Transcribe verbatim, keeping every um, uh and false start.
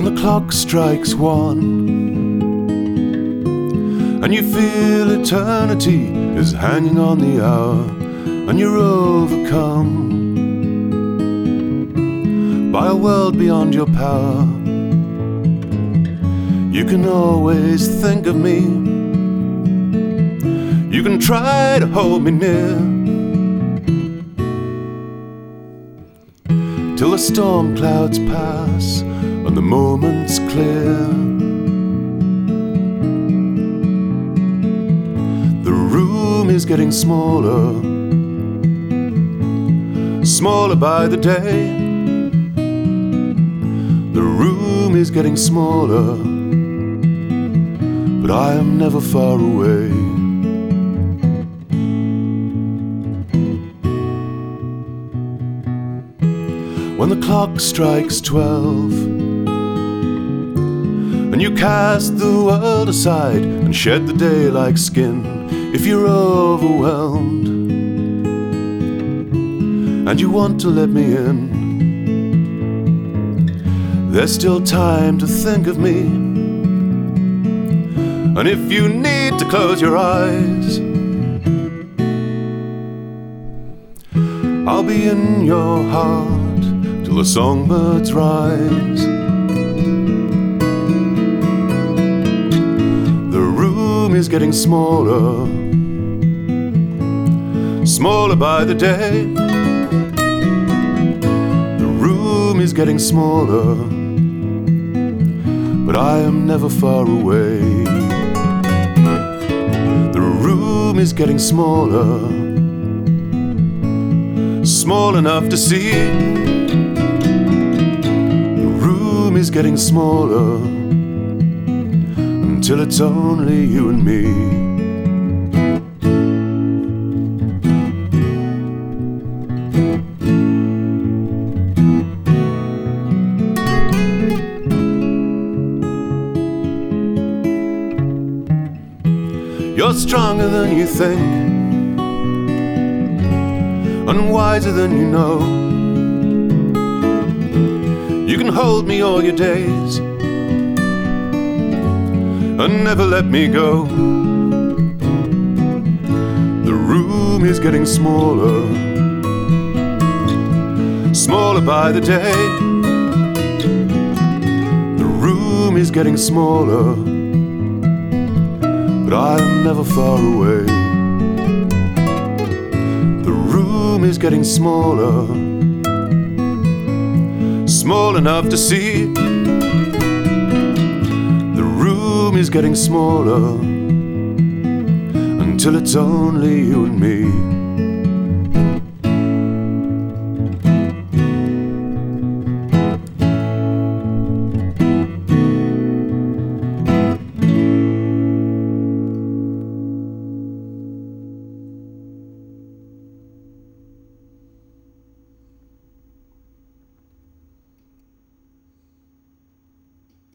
When the clock strikes one and you feel eternity is hanging on the hour, and you're overcome by a world beyond your power, you can always think of me. You can try to hold me near till the storm clouds pass and the moment's clear. The room is getting smaller, smaller by the day. The room is getting smaller, but I am never far away. When the clock strikes twelve and you cast the world aside and shed the day like skin, if you're overwhelmed and you want to let me in, there's still time to think of me. And if you need to close your eyes, I'll be in your heart till the songbirds rise. The room is getting smaller, smaller by the day. The room is getting smaller, but I am never far away. The room is getting smaller, small enough to see. The room is getting smaller until it's only you and me. You're stronger than you think and wiser than you know. You can hold me all your days and never let me go. The room is getting smaller, smaller by the day. The room is getting smaller, but I'm never far away. The room is getting smaller, small enough to see. The room is getting smaller until it's only you and me.